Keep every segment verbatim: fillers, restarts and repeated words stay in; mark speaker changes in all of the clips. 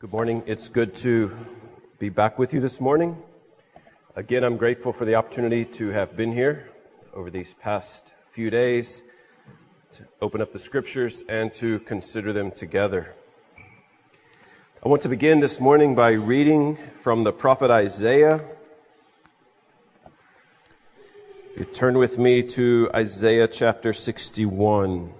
Speaker 1: Good morning. It's good to be back with you this morning. Again, I'm grateful for the opportunity to have been here over these past few days to open up the scriptures and to consider them together. I want to begin this morning by reading from the prophet Isaiah. You turn with me to Isaiah chapter sixty-one.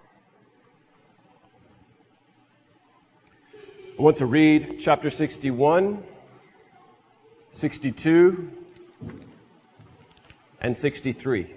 Speaker 1: I want to read chapter sixty-one, sixty-two, and sixty-three.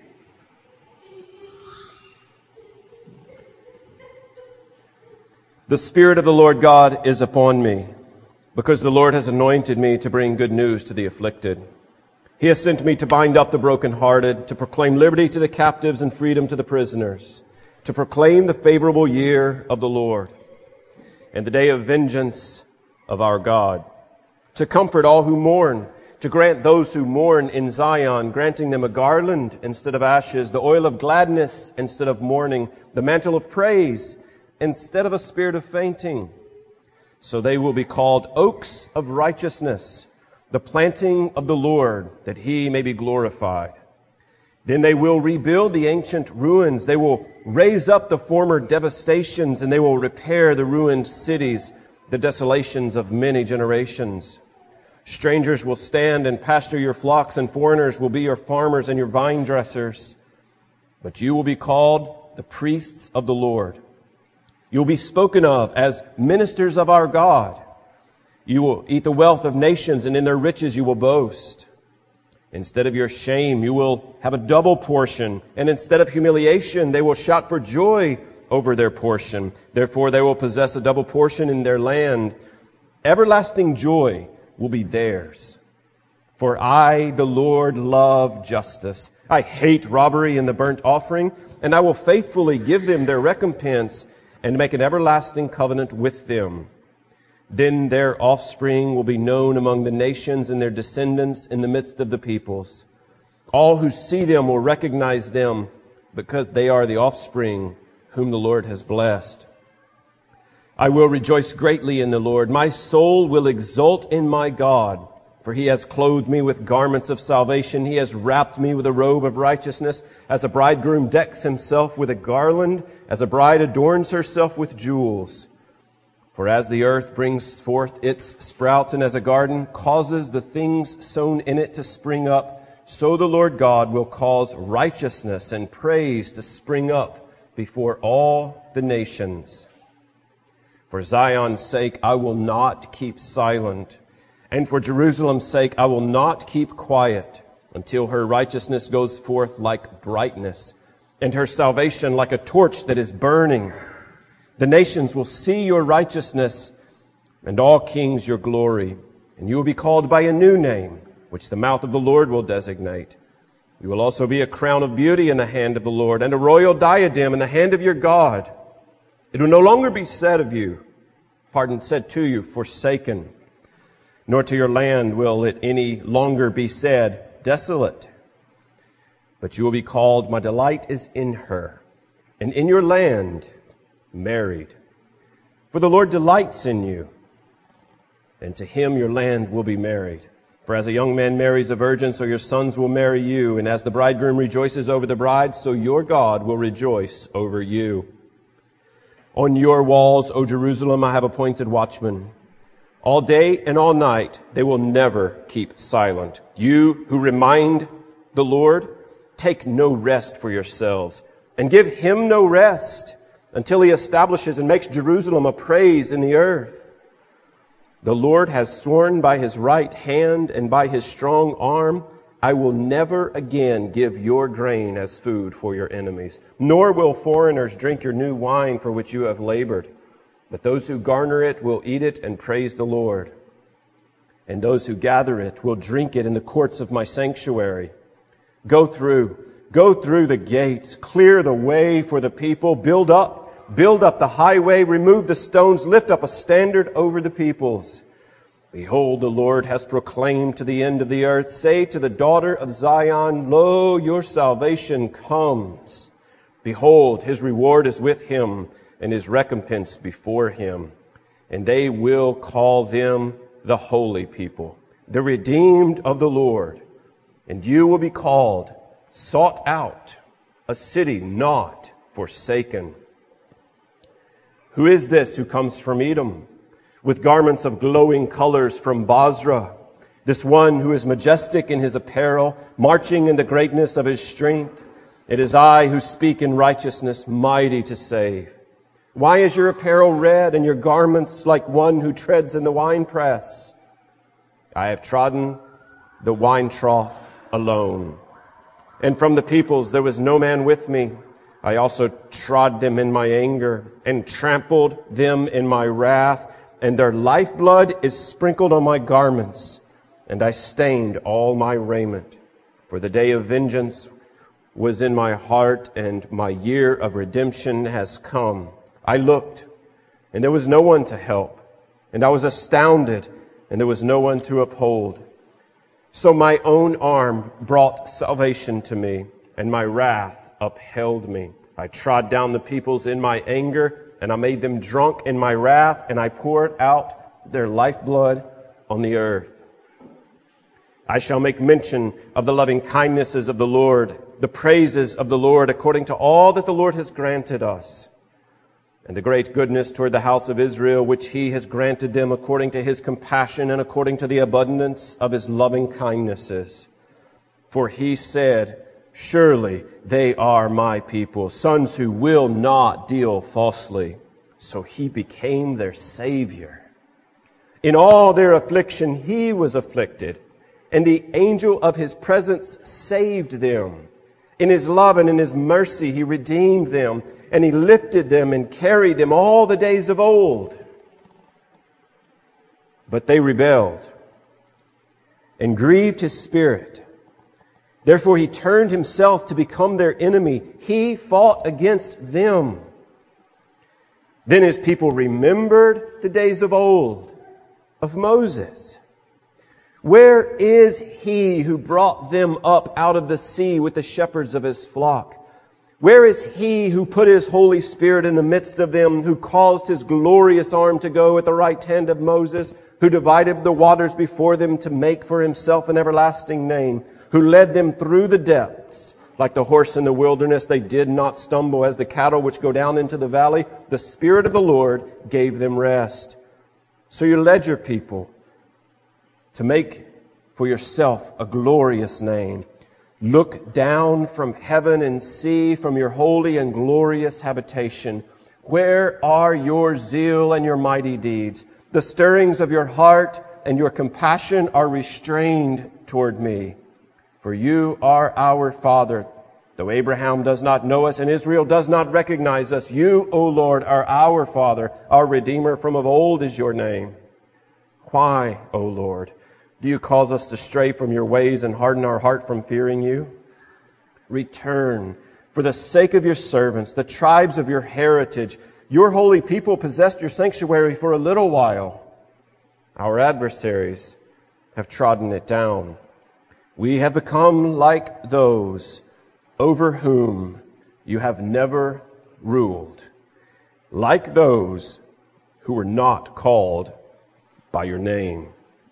Speaker 1: The Spirit of the Lord God is upon me, because the Lord has anointed me to bring good news to the afflicted. He has sent me to bind up the brokenhearted, to proclaim liberty to the captives and freedom to the prisoners, to proclaim the favorable year of the Lord and the day of vengeance of our God, to comfort all who mourn, to grant those who mourn in Zion, granting them a garland instead of ashes, the oil of gladness instead of mourning, the mantle of praise instead of a spirit of fainting. So they will be called oaks of righteousness, the planting of the Lord, that he may be glorified. Then they will rebuild the ancient ruins. They will raise up the former devastations, and they will repair the ruined cities, the desolations of many generations. Strangers will stand and pasture your flocks, and foreigners will be your farmers and your vine dressers. But you will be called the priests of the Lord. You will be spoken of as ministers of our God. You will eat the wealth of nations, and in their riches you will boast. Instead of your shame, you will have a double portion, and instead of humiliation, they will shout for joy over their portion. Therefore, they will possess a double portion in their land. Everlasting joy will be theirs. For I, the Lord, love justice. I hate robbery and the burnt offering, and I will faithfully give them their recompense and make an everlasting covenant with them. Then their offspring will be known among the nations, and their descendants in the midst of the peoples. All who see them will recognize them, because they are the offspring whom the Lord has blessed. I will rejoice greatly in the Lord. My soul will exult in my God, for he has clothed me with garments of salvation. He has wrapped me with a robe of righteousness, as a bridegroom decks himself with a garland, as a bride adorns herself with jewels. For as the earth brings forth its sprouts, and as a garden causes the things sown in it to spring up, so the Lord God will cause righteousness and praise to spring up before all the nations. For Zion's sake I will not keep silent, and for Jerusalem's sake I will not keep quiet, until her righteousness goes forth like brightness, and her salvation like a torch that is burning. The nations will see your righteousness, and all kings your glory, and you will be called by a new name, which the mouth of the Lord will designate. You will also be a crown of beauty in the hand of the Lord, and a royal diadem in the hand of your God. It will no longer be said of you, pardon, said to you, forsaken, nor to your land will it any longer be said, desolate. But you will be called, my delight is in her, and in your land married. For the Lord delights in you, and to him your land will be married. For as a young man marries a virgin, so your sons will marry you. And as the bridegroom rejoices over the bride, so your God will rejoice over you. On your walls, O Jerusalem, I have appointed watchmen. All day and all night they will never keep silent. You who remind the Lord, take no rest for yourselves, and give him no rest, until he establishes and makes Jerusalem a praise in the earth. The Lord has sworn by his right hand and by his strong arm, I will never again give your grain as food for your enemies, nor will foreigners drink your new wine for which you have labored. But those who garner it will eat it and praise the Lord. And those who gather it will drink it in the courts of my sanctuary. Go through, go through the gates, clear the way for the people, build up, build up the highway, remove the stones, lift up a standard over the peoples. Behold, the Lord has proclaimed to the end of the earth, say to the daughter of Zion, lo, your salvation comes. Behold, his reward is with him, and his recompense before him. and they will call them the holy people, the redeemed of the Lord. And you will be called, sought out, a city not forsaken. Who is this who comes from Edom, with garments of glowing colors from Basra? This one who is majestic in his apparel, marching in the greatness of his strength. It is I who speak in righteousness, mighty to save. Why is your apparel red and your garments like one who treads in the winepress? I have trodden the wine trough alone, and from the peoples there was no man with me. I also trod them in my anger and trampled them in my wrath, and their lifeblood is sprinkled on my garments, and I stained all my raiment. For the day of vengeance was in my heart, and my year of redemption has come. I looked, and there was no one to help, and I was astounded, and there was no one to uphold. So my own arm brought salvation to me, and my wrath upheld me. I trod down the peoples in my anger, and I made them drunk in my wrath, and I poured out their lifeblood on the earth. I shall make mention of the loving kindnesses of the Lord, the praises of the Lord, according to all that the Lord has granted us, and the great goodness toward the house of Israel, which he has granted them according to his compassion and according to the abundance of his loving kindnesses. For he said, surely they are my people, sons who will not deal falsely. So he became their Savior. In all their affliction he was afflicted, and the angel of his presence saved them. In his love and in his mercy he redeemed them, and he lifted them and carried them all the days of old. But they rebelled and grieved his spirit. Therefore he turned himself to become their enemy. He fought against them. Then his people remembered the days of old, of Moses. Where is he who brought them up out of the sea with the shepherds of his flock? Where is he who put his Holy Spirit in the midst of them, who caused his glorious arm to go at the right hand of Moses, who divided the waters before them to make for himself an everlasting name, who led them through the depths? Like the horse in the wilderness, they did not stumble. As the cattle which go down into the valley, the Spirit of the Lord gave them rest. So you led your people to make for yourself a glorious name. Look down from heaven and see from your holy and glorious habitation. Where are your zeal and your mighty deeds? The stirrings of your heart and your compassion are restrained toward me. For you are our Father. Though Abraham does not know us and Israel does not recognize us, you, O Lord, are our Father. Our Redeemer from of old is your name. Why, O Lord, do you cause us to stray from your ways and harden our heart from fearing you? Return, for the sake of your servants, the tribes of your heritage. Your holy people possessed your sanctuary for a little while. Our adversaries have trodden it down. We have become like those over whom you have never ruled, like those who were not called by your name.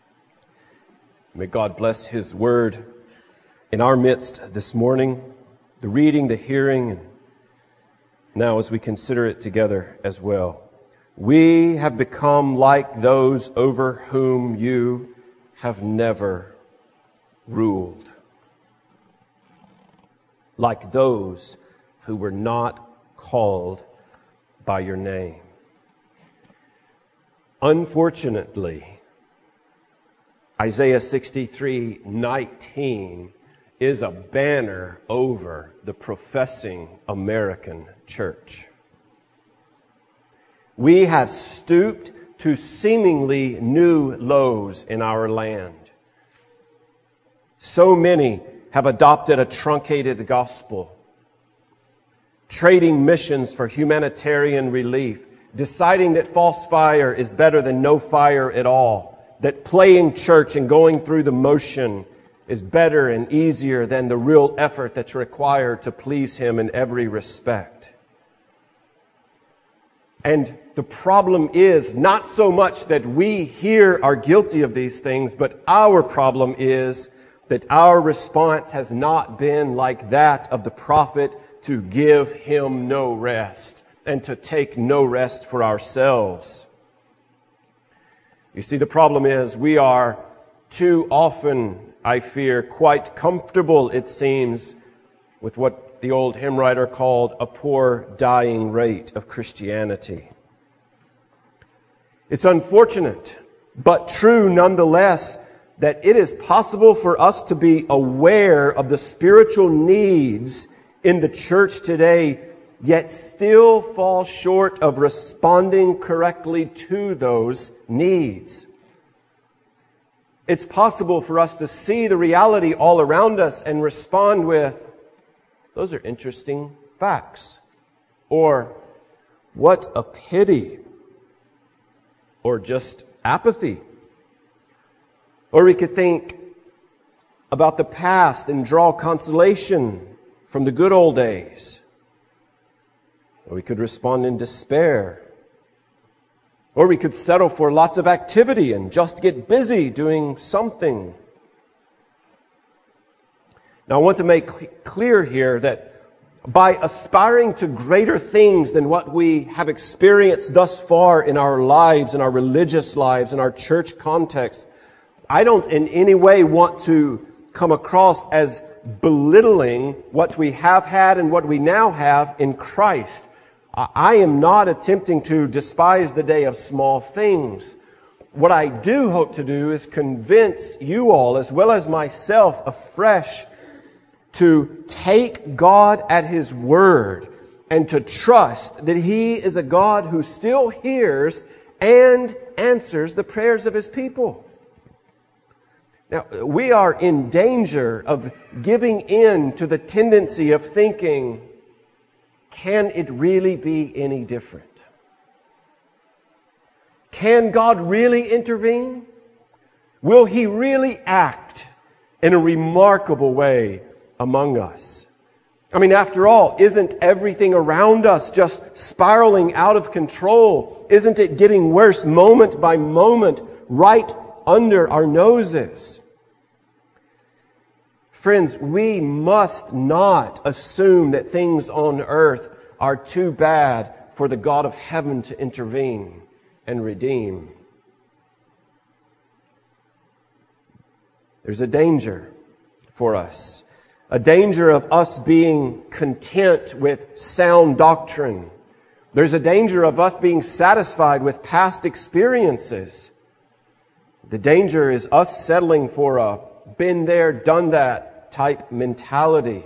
Speaker 1: May God bless his word in our midst this morning, the reading, the hearing, and now as we consider it together as well. We have become like those over whom you have never ruled, like those who were not called by your name. Unfortunately, Isaiah sixty-three nineteen is a banner over the professing American church. We have stooped to seemingly new lows in our land. So many have adopted a truncated gospel, trading missions for humanitarian relief, deciding that false fire is better than no fire at all, that playing church and going through the motion is better and easier than the real effort that's required to please him in every respect. And the problem is not so much that we here are guilty of these things, but our problem is that our response has not been like that of the prophet, to give him no rest and to take no rest for ourselves. You see, the problem is we are too often, I fear, quite comfortable, it seems, with what the old hymn writer called a poor dying rate of Christianity. It's unfortunate, but true nonetheless, that it is possible for us to be aware of the spiritual needs in the church today, yet still fall short of responding correctly to those needs. It's possible for us to see the reality all around us and respond with, "Those are interesting facts," or "What a pity," or just apathy. Or we could think about the past and draw consolation from the good old days. Or we could respond in despair. Or we could settle for lots of activity and just get busy doing something. Now I want to make cl- clear here that by aspiring to greater things than what we have experienced thus far in our lives, in our religious lives, in our church context, I don't in any way want to come across as belittling what we have had and what we now have in Christ. I am not attempting to despise the day of small things. What I do hope to do is convince you all, as well as myself, afresh to take God at His word and to trust that He is a God who still hears and answers the prayers of His people. Now, we are in danger of giving in to the tendency of thinking, can it really be any different? Can God really intervene? Will He really act in a remarkable way among us? I mean, after all, isn't everything around us just spiraling out of control? Isn't it getting worse moment by moment right under our noses? Friends, we must not assume that things on earth are too bad for the God of heaven to intervene and redeem. There's a danger for us. A danger of us being content with sound doctrine. There's a danger of us being satisfied with past experiences. The danger is us settling for a been there, done that type mentality.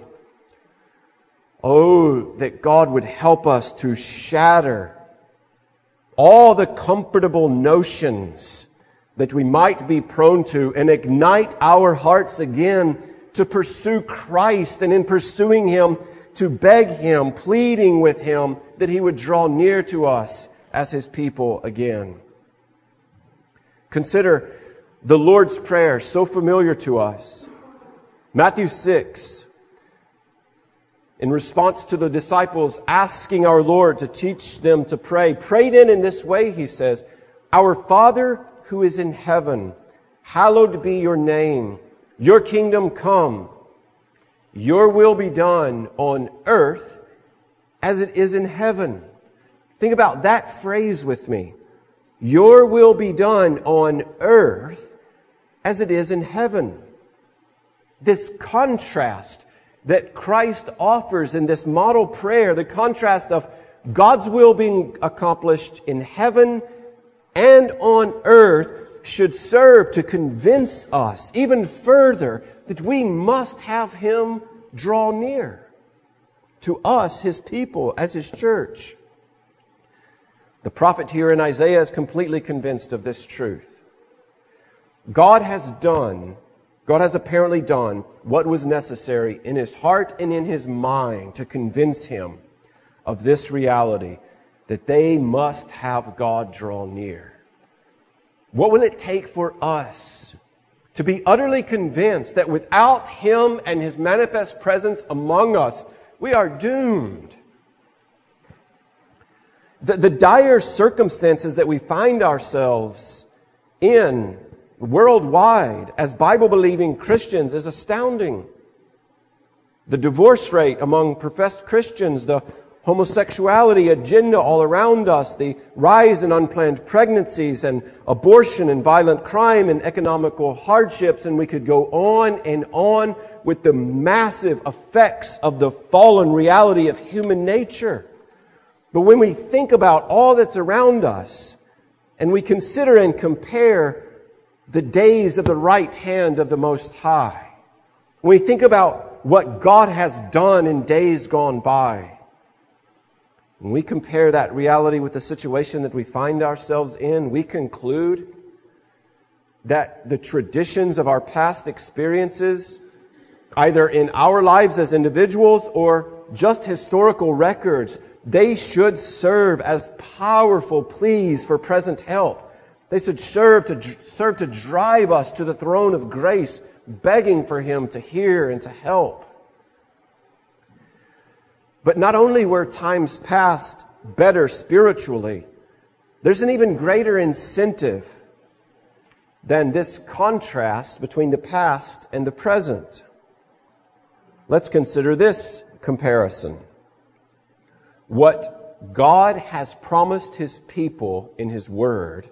Speaker 1: Oh, that God would help us to shatter all the comfortable notions that we might be prone to and ignite our hearts again to pursue Christ, and in pursuing Him, to beg Him, pleading with Him that He would draw near to us as His people again. Consider the Lord's Prayer, so familiar to us. Matthew six, in response to the disciples asking our Lord to teach them to pray, "Pray then in this way," He says, "Our Father who is in heaven, hallowed be your name. Your kingdom come. Your will be done on earth as it is in heaven." Think about that phrase with me. Your will be done on earth as it is in heaven. This contrast that Christ offers in this model prayer, the contrast of God's will being accomplished in heaven and on earth, should serve to convince us even further that we must have Him draw near to us, His people, as His church. The prophet here in Isaiah is completely convinced of this truth. God has done God has apparently done what was necessary in His heart and in His mind to convince him of this reality, that they must have God draw near. What will it take for us to be utterly convinced that without Him and His manifest presence among us, we are doomed? The, the dire circumstances that we find ourselves in worldwide as Bible-believing Christians is astounding. The divorce rate among professed Christians, the homosexuality agenda all around us, the rise in unplanned pregnancies and abortion and violent crime and economical hardships, and we could go on and on with the massive effects of the fallen reality of human nature. But when we think about all that's around us, and we consider and compare the days of the right hand of the Most High, when we think about what God has done in days gone by, when we compare that reality with the situation that we find ourselves in, we conclude that the traditions of our past experiences, either in our lives as individuals or just historical records, they should serve as powerful pleas for present help. They should serve to, serve to drive us to the throne of grace, begging for Him to hear and to help. But not only were times past better spiritually, there's an even greater incentive than this contrast between the past and the present. Let's consider this comparison. What God has promised His people in His Word,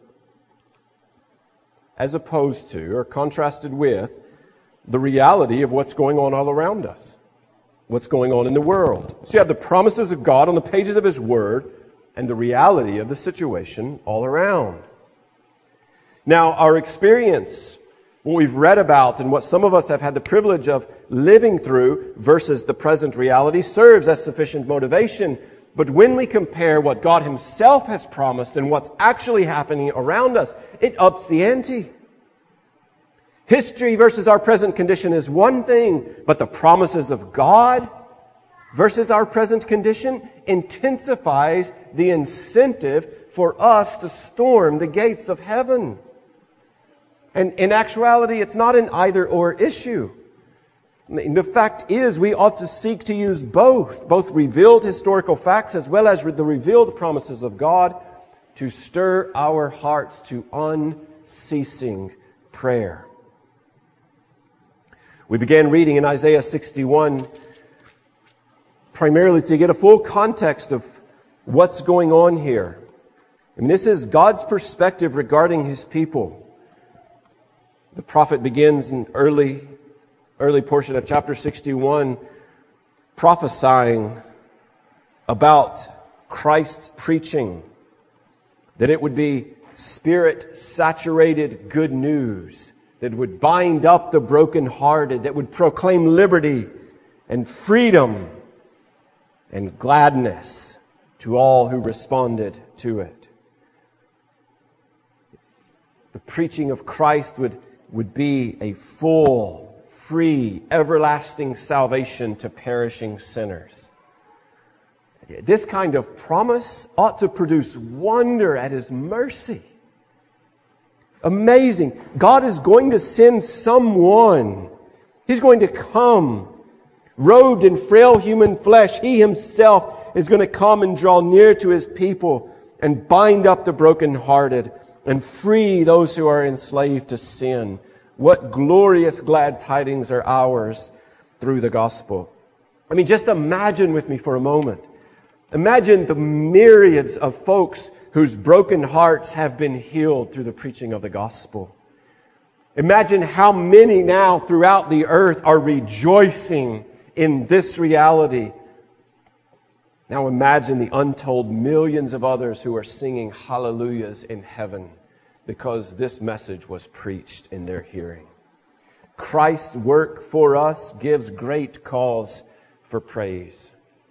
Speaker 1: as opposed to, or contrasted with, the reality of what's going on all around us. What's going on in the world. So you have the promises of God on the pages of His Word and the reality of the situation all around. Now, our experience, what we've read about and what some of us have had the privilege of living through versus the present reality serves as sufficient motivation. But when we compare what God Himself has promised and what's actually happening around us, it ups the ante. History versus our present condition is one thing, but the promises of God versus our present condition intensifies the incentive for us to storm the gates of heaven. And in actuality, it's not an either-or issue. The fact is, we ought to seek to use both, both revealed historical facts as well as the revealed promises of God to stir our hearts to unceasing prayer. We began reading in Isaiah sixty-one primarily to get a full context of what's going on here. And this is God's perspective regarding His people. The prophet begins in early, early portion of chapter sixty-one prophesying about Christ's preaching, that it would be Spirit-saturated good news that would bind up the brokenhearted, that would proclaim liberty and freedom and gladness to all who responded to it. The preaching of Christ would, would be a full, free, everlasting salvation to perishing sinners. This kind of promise ought to produce wonder at His mercy. Amazing. God is going to send someone. He's going to come, robed in frail human flesh. He Himself is going to come and draw near to His people and bind up the brokenhearted and free those who are enslaved to sin. What glorious glad tidings are ours through the gospel. I mean, just imagine with me for a moment. Imagine the myriads of folks whose broken hearts have been healed through the preaching of the gospel. Imagine how many now throughout the earth are rejoicing in this reality. Now imagine the untold millions of others who are singing hallelujahs in heaven because this message was preached in their hearing. Christ's work for us gives great cause for praise.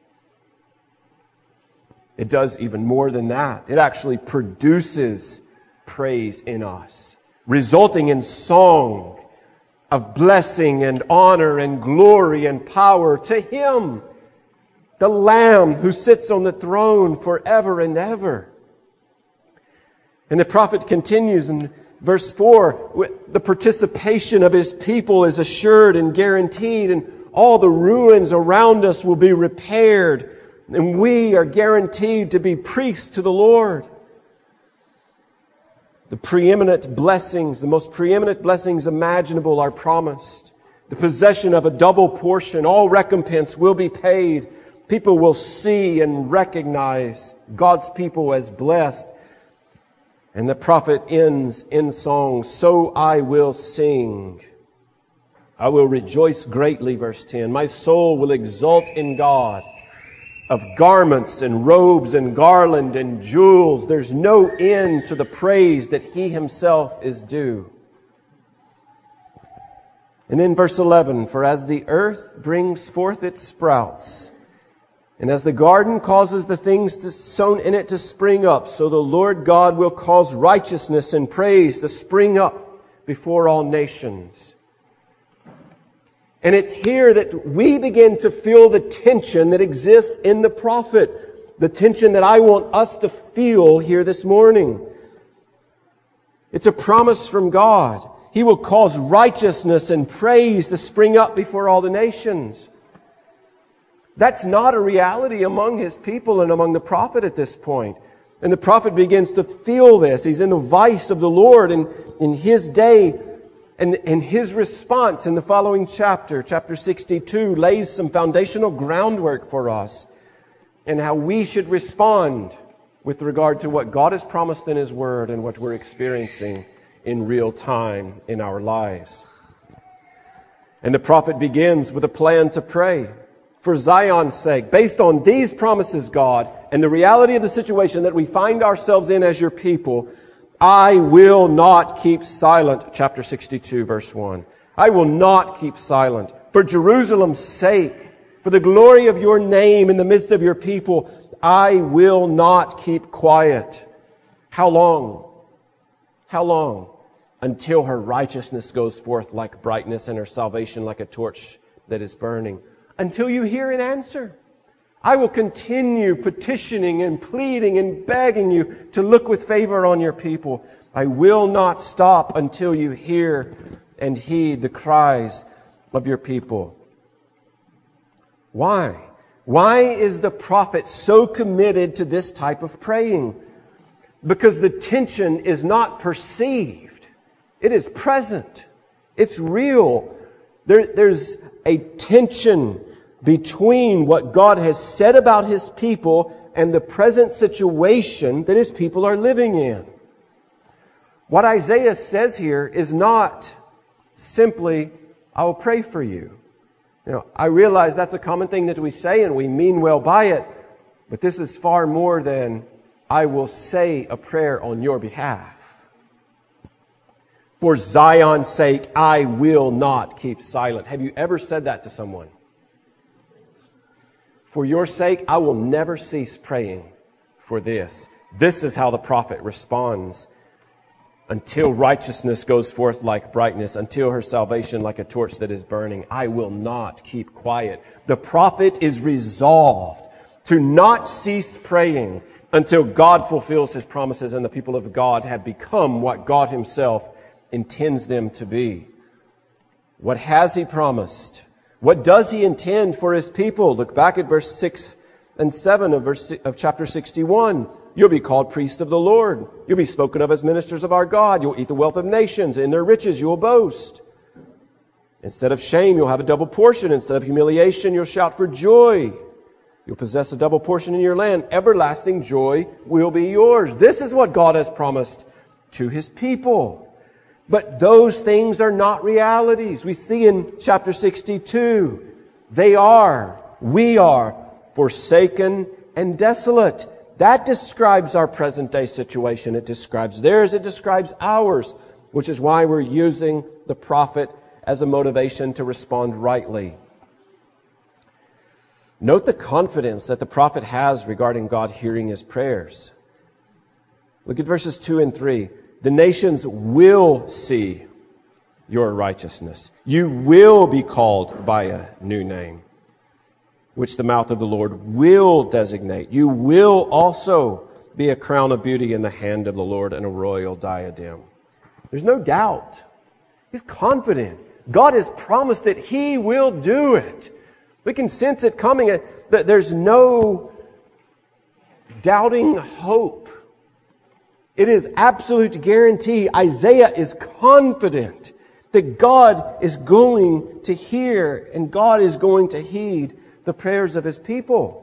Speaker 1: It does even more than that. It actually produces praise in us, resulting in song of blessing and honor and glory and power to Him, the Lamb who sits on the throne forever and ever. And the prophet continues in verse four, the participation of His people is assured and guaranteed, and all the ruins around us will be repaired. And we are guaranteed to be priests to the Lord. The preeminent blessings, the most preeminent blessings imaginable are promised. The possession of a double portion, all recompense will be paid. People will see and recognize God's people as blessed. And the prophet ends in song, so I will sing. I will rejoice greatly, verse ten. My soul will exult in God. Of garments and robes and garland and jewels, there's no end to the praise that He Himself is due. And then verse eleven, for as the earth brings forth its sprouts, and as the garden causes the things to, sown in it to spring up, so the Lord God will cause righteousness and praise to spring up before all nations. And it's here that we begin to feel the tension that exists in the prophet. The tension that I want us to feel here this morning. It's a promise from God. He will cause righteousness and praise to spring up before all the nations. That's not a reality among His people and among the prophet at this point. And the prophet begins to feel this. He's in the vice of the Lord, and in his day, and, and his response in the following chapter, chapter sixty-two, lays some foundational groundwork for us and how we should respond with regard to what God has promised in His Word and what we're experiencing in real time in our lives. And the prophet begins with a plan to pray for Zion's sake, based on these promises, God, and the reality of the situation that we find ourselves in as your people. I will not keep silent, chapter sixty-two, verse one. I will not keep silent. For Jerusalem's sake, for the glory of your name in the midst of your people, I will not keep quiet. How long? How long? Until her righteousness goes forth like brightness and her salvation like a torch that is burning. Until you hear an answer. I will continue petitioning and pleading and begging you to look with favor on your people. I will not stop until you hear and heed the cries of your people. Why? Why is the prophet so committed to this type of praying? Because the tension is not perceived. It is present. It's real. There, there's a tension between what God has said about His people and the present situation that His people are living in. What Isaiah says here is not simply, I will pray for you. You know, I realize that's a common thing that we say and we mean well by it, but this is far more than, I will say a prayer on your behalf. For Zion's sake, I will not keep silent. Have you ever said that to someone? For your sake, I will never cease praying for this. This is how the prophet responds. Until righteousness goes forth like brightness, until her salvation like a torch that is burning, I will not keep quiet. The prophet is resolved to not cease praying until God fulfills His promises and the people of God have become what God Himself intends them to be. What has He promised? What does He intend for His people? Look back at verse six and seven of verse of chapter sixty-one. You'll be called priests of the Lord. You'll be spoken of as ministers of our God. You'll eat the wealth of nations. In their riches you will boast. Instead of shame, you'll have a double portion. Instead of humiliation, you'll shout for joy. You'll possess a double portion in your land. Everlasting joy will be yours. This is what God has promised to His people. But those things are not realities. We see in chapter sixty-two, they are, we are, forsaken and desolate. That describes our present day situation. It describes theirs, it describes ours, which is why we're using the prophet as a motivation to respond rightly. Note the confidence that the prophet has regarding God hearing his prayers. Look at verses two and three. The nations will see your righteousness. You will be called by a new name, which the mouth of the Lord will designate. You will also be a crown of beauty in the hand of the Lord and a royal diadem. There's no doubt. He's confident. God has promised that He will do it. We can sense it coming. There's no doubting hope. It is absolute guarantee. Isaiah is confident that God is going to hear and God is going to heed the prayers of His people.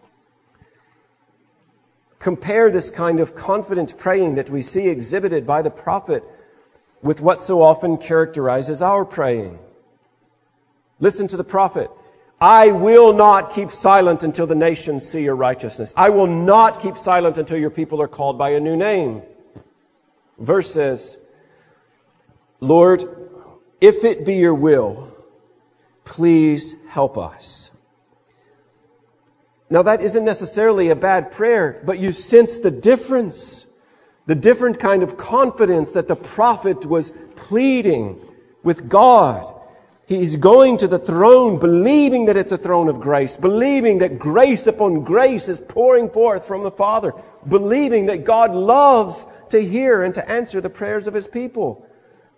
Speaker 1: Compare this kind of confident praying that we see exhibited by the prophet with what so often characterizes our praying. Listen to the prophet. I will not keep silent until the nations see your righteousness. I will not keep silent until your people are called by a new name. Verse says, Lord, if it be your will, please help us. Now that isn't necessarily a bad prayer, but you sense the difference. The different kind of confidence that the prophet was pleading with God. He's going to the throne, believing that it's a throne of grace, believing that grace upon grace is pouring forth from the Father, believing that God loves to hear and to answer the prayers of His people.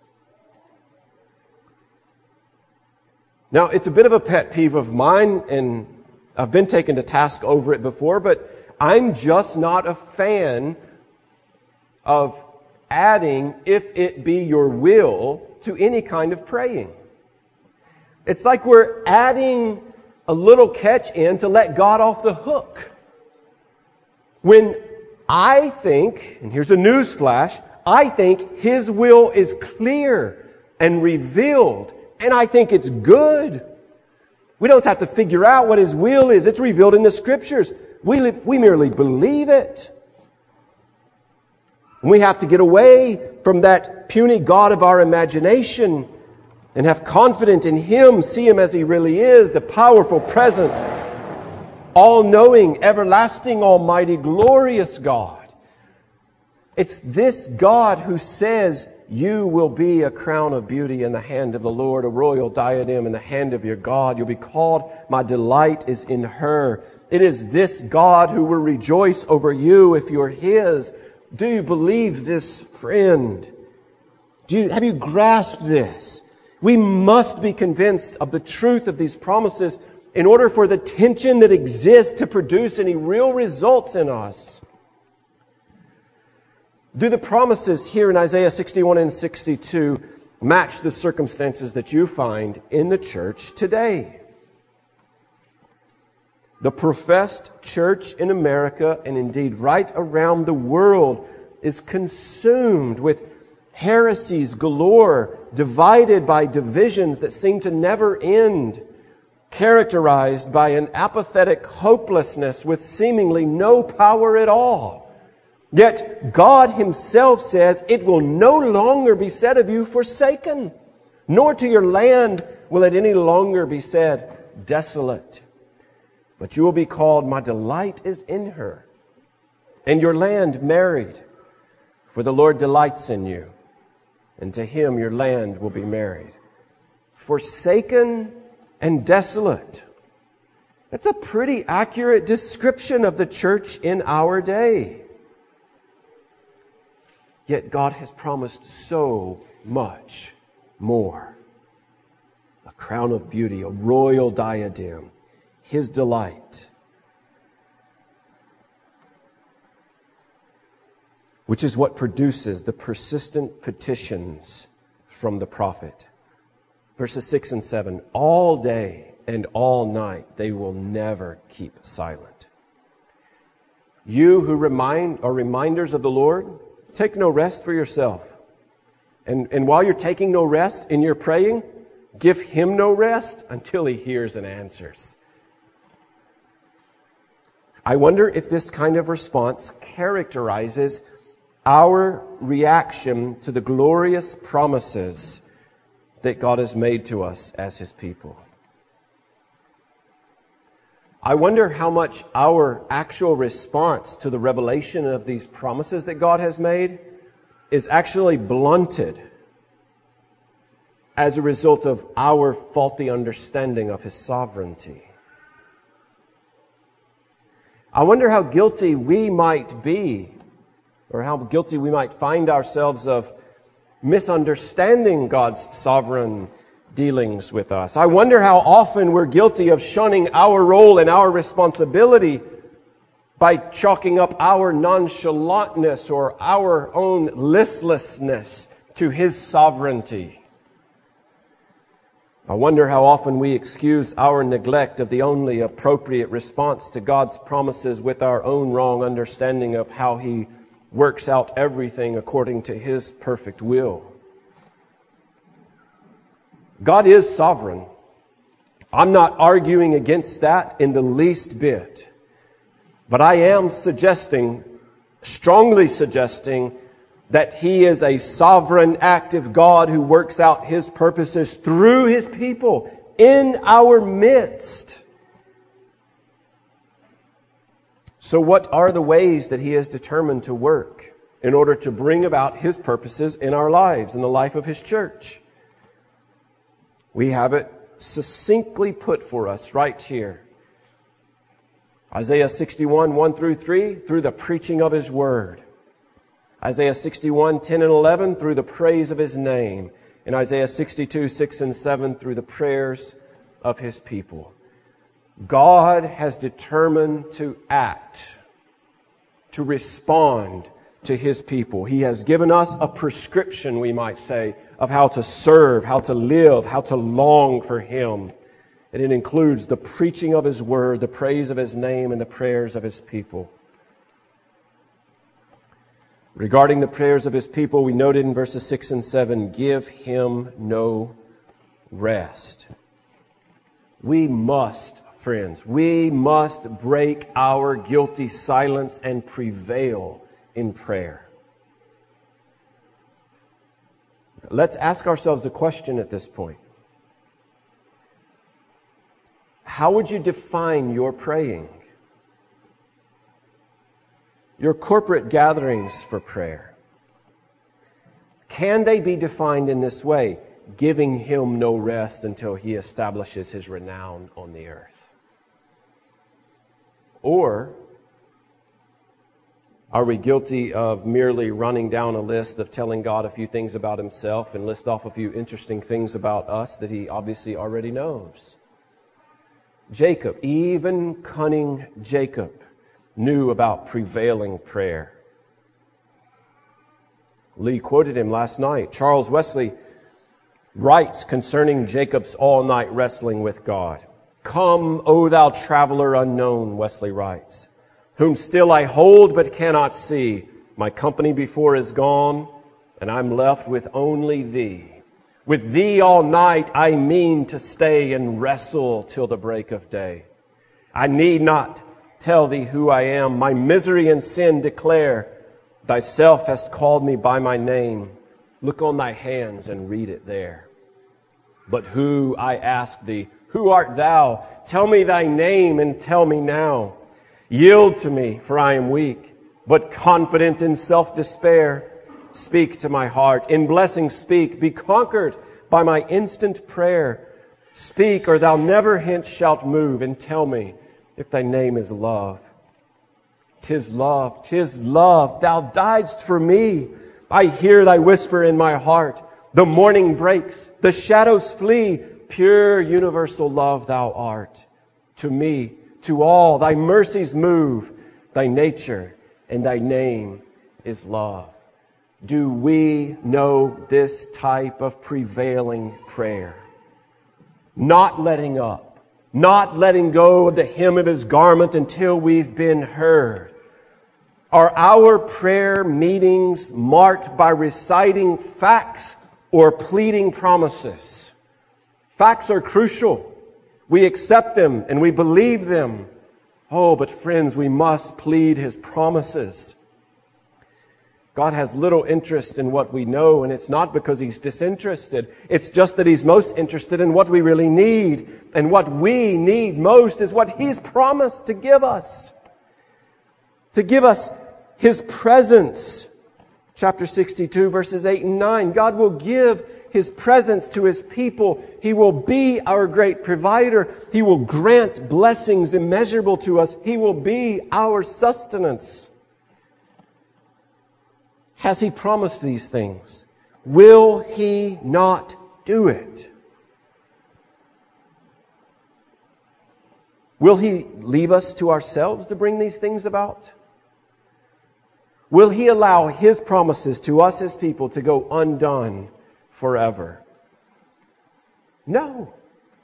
Speaker 1: Now, it's a bit of a pet peeve of mine, and I've been taken to task over it before, but I'm just not a fan of adding, if it be your will, to any kind of praying. It's like we're adding a little catch in to let God off the hook. When I think, and here's a news flash, I think His will is clear and revealed, and I think it's good. We don't have to figure out what His will is. It's revealed in the Scriptures. We, we merely believe it. We have to get away from that puny God of our imagination and have confidence in Him, see Him as He really is, the powerful, present, all-knowing, everlasting, almighty, glorious God. It's this God who says, you will be a crown of beauty in the hand of the Lord, a royal diadem in the hand of your God. You'll be called, my delight is in her. It is this God who will rejoice over you if you're His. Do you believe this, friend? Do you, have you grasped this? We must be convinced of the truth of these promises in order for the tension that exists to produce any real results in us. Do the promises here in Isaiah sixty-one and sixty-two match the circumstances that you find in the church today? The professed church in America, and indeed right around the world, is consumed with heresies galore, divided by divisions that seem to never end, characterized by an apathetic hopelessness with seemingly no power at all. Yet God Himself says, it will no longer be said of you forsaken, nor to your land will it any longer be said desolate. But you will be called, my delight is in her, and your land married. For the Lord delights in you, and to Him your land will be married. Forsaken and desolate. That's a pretty accurate description of the church in our day. Yet God has promised so much more. A crown of beauty, a royal diadem, His delight, which is what produces the persistent petitions from the prophet. Verses six and seven, all day and all night they will never keep silent. You who remind are reminders of the Lord, take no rest for yourself. And, and while you're taking no rest in your praying, give Him no rest until He hears and answers. I wonder if this kind of response characterizes our reaction to the glorious promises that God has made to us as His people. I wonder how much our actual response to the revelation of these promises that God has made is actually blunted as a result of our faulty understanding of His sovereignty. I wonder how guilty we might be, or how guilty we might find ourselves of misunderstanding God's sovereign dealings with us. I wonder how often we're guilty of shunning our role and our responsibility by chalking up our nonchalantness or our own listlessness to His sovereignty. I wonder how often we excuse our neglect of the only appropriate response to God's promises with our own wrong understanding of how He works out everything according to His perfect will. God is sovereign. I'm not arguing against that in the least bit. But I am suggesting, strongly suggesting, that He is a sovereign, active God who works out His purposes through His people in our midst. So what are the ways that He is determined to work in order to bring about His purposes in our lives, in the life of His church? We have it succinctly put for us right here. Isaiah sixty-one, one through three, through the preaching of His word. Isaiah sixty-one, ten and eleven, through the praise of His name. And Isaiah sixty-two, six and seven, through the prayers of His people. God has determined to act, to respond to His people. He has given us a prescription, we might say, of how to serve, how to live, how to long for Him. And it includes the preaching of His word, the praise of His name, and the prayers of His people. Regarding the prayers of His people, we noted in verses six and seven, give Him no rest. We must, friends, we must break our guilty silence and prevail in prayer. Let's ask ourselves a question at this point. How would you define your praying? Your corporate gatherings for prayer. Can they be defined in this way? Giving Him no rest until He establishes His renown on the earth. Or are we guilty of merely running down a list of telling God a few things about Himself and list off a few interesting things about us that He obviously already knows? Jacob, even cunning Jacob, knew about prevailing prayer. Lee quoted him last night. Charles Wesley writes concerning Jacob's all-night wrestling with God. Come, O thou traveler unknown, Wesley writes, whom still I hold but cannot see. My company before is gone, and I'm left with only thee. With thee all night I mean to stay and wrestle till the break of day. I need not tell thee who I am. My misery and sin declare. Thyself hast called me by my name. Look on thy hands and read it there. But who, I ask thee, who art thou? Tell me thy name and tell me now. Yield to me, for I am weak, but confident in self-despair. Speak to my heart. In blessing speak. Be conquered by my instant prayer. Speak, or thou never hence shalt move, and tell me if thy name is love. 'Tis love, 'tis love. Thou diedst for me. I hear thy whisper in my heart. The morning breaks, the shadows flee. Pure universal love thou art. To me, to all, thy mercies move. Thy nature and thy name is love. Do we know this type of prevailing prayer? Not letting up, not letting go of the hem of His garment until we've been heard. Are our prayer meetings marked by reciting facts or pleading promises? Facts are crucial. We accept them and we believe them. Oh, but friends, we must plead His promises. God has little interest in what we know, and it's not because He's disinterested. It's just that He's most interested in what we really need. And what we need most is what He's promised to give us. To give us His presence. Chapter sixty-two, verses eight and nine. God will give His presence to His people. He will be our great provider. He will grant blessings immeasurable to us. He will be our sustenance. Has He promised these things? Will He not do it? Will He leave us to ourselves to bring these things about? Will He allow His promises to us, His people, to go undone forever? No.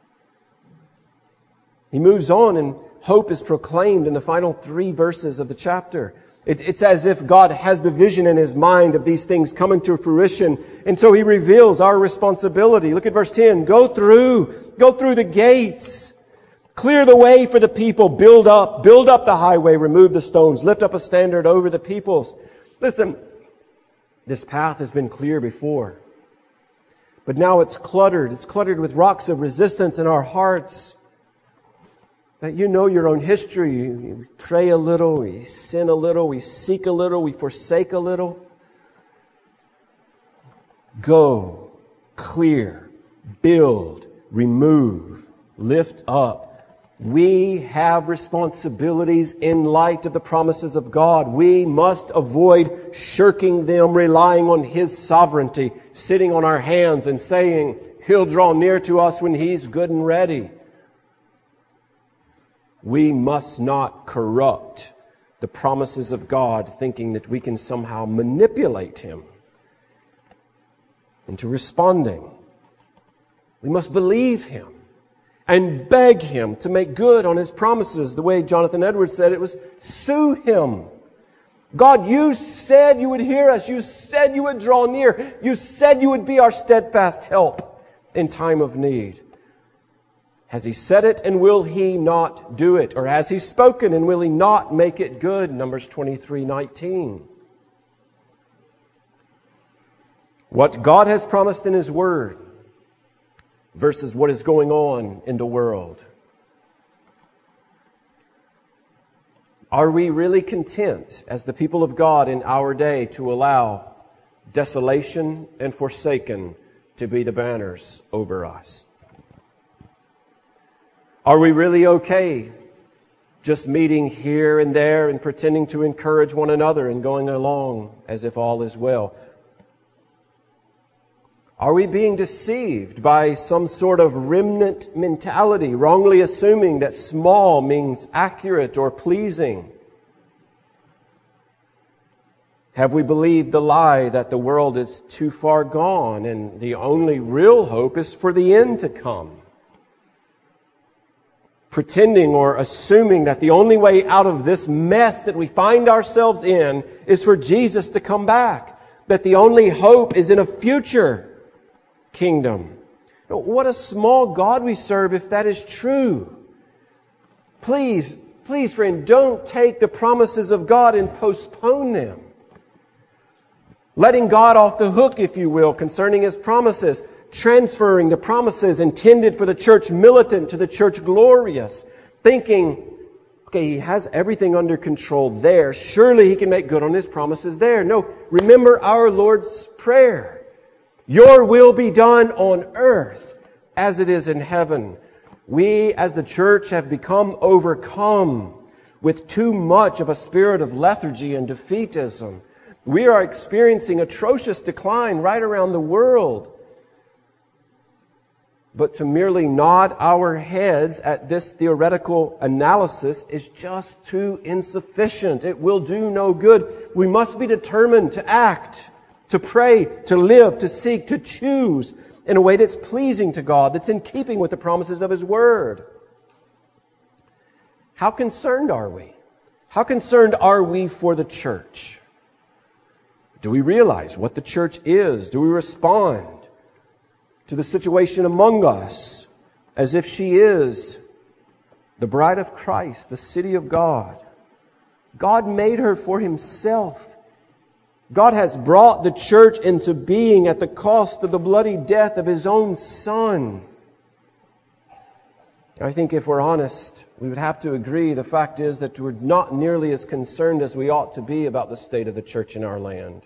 Speaker 1: He moves on and hope is proclaimed in the final three verses of the chapter. It, it's as if God has the vision in His mind of these things coming to fruition. And so He reveals our responsibility. Look at verse ten. Go through. Go through the gates. Clear the way for the people. Build up. Build up the highway. Remove the stones. Lift up a standard over the peoples. Listen, this path has been clear before. But now it's cluttered. It's cluttered with rocks of resistance in our hearts. That you know your own history. We pray a little. We sin a little. We seek a little. We forsake a little. Go. Clear. Build. Remove. Lift up. We have responsibilities in light of the promises of God. We must avoid shirking them, relying on His sovereignty, sitting on our hands and saying, He'll draw near to us when He's good and ready. We must not corrupt the promises of God, thinking that we can somehow manipulate Him into responding. We must believe Him and beg Him to make good on His promises. The way Jonathan Edwards said it was, sue Him. God, You said You would hear us. You said You would draw near. You said You would be our steadfast help in time of need. Has He said it, and will He not do it? Or has He spoken, and will He not make it good? Numbers twenty-three nineteen. What God has promised in His Word versus what is going on in the world. Are we really content as the people of God in our day to allow desolation and forsaken to be the banners over us? Are we really okay just meeting here and there and pretending to encourage one another and going along as if all is well? Are we being deceived by some sort of remnant mentality, wrongly assuming that small means accurate or pleasing? Have we believed the lie that the world is too far gone and the only real hope is for the end to come? Pretending or assuming that the only way out of this mess that we find ourselves in is for Jesus to come back. That the only hope is in a future kingdom. What a small God we serve if that is true. Please, please friend, don't take the promises of God and postpone them. Letting God off the hook, if you will, concerning His promises. Transferring the promises intended for the church militant to the church glorious. Thinking, okay, He has everything under control there. Surely He can make good on His promises there. No, remember our Lord's Prayer. Your will be done on earth as it is in heaven. We as the church have become overcome with too much of a spirit of lethargy and defeatism. We are experiencing atrocious decline right around the world. But to merely nod our heads at this theoretical analysis is just too insufficient. It will do no good. We must be determined to act, to pray, to live, to seek, to choose in a way that's pleasing to God, that's in keeping with the promises of His Word. How concerned are we? How concerned are we for the church? Do we realize what the church is? Do we respond to the situation among us as if she is the bride of Christ, the city of God? God made her for Himself. God has brought the church into being at the cost of the bloody death of His own Son. I think if we're honest, we would have to agree the fact is that we're not nearly as concerned as we ought to be about the state of the church in our land.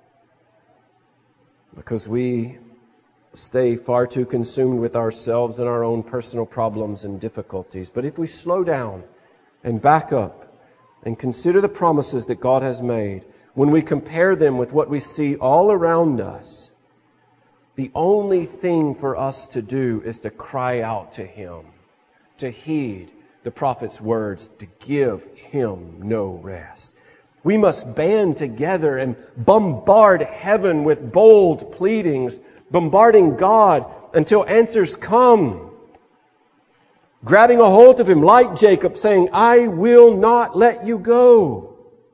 Speaker 1: Because we stay far too consumed with ourselves and our own personal problems and difficulties. But if we slow down and back up and consider the promises that God has made, when we compare them with what we see all around us, the only thing for us to do is to cry out to Him, to heed the the prophet's words, to give him no rest. We must band together and bombard heaven with bold pleadings, bombarding God until answers come. Grabbing a hold of him like Jacob, saying, I will not let you go.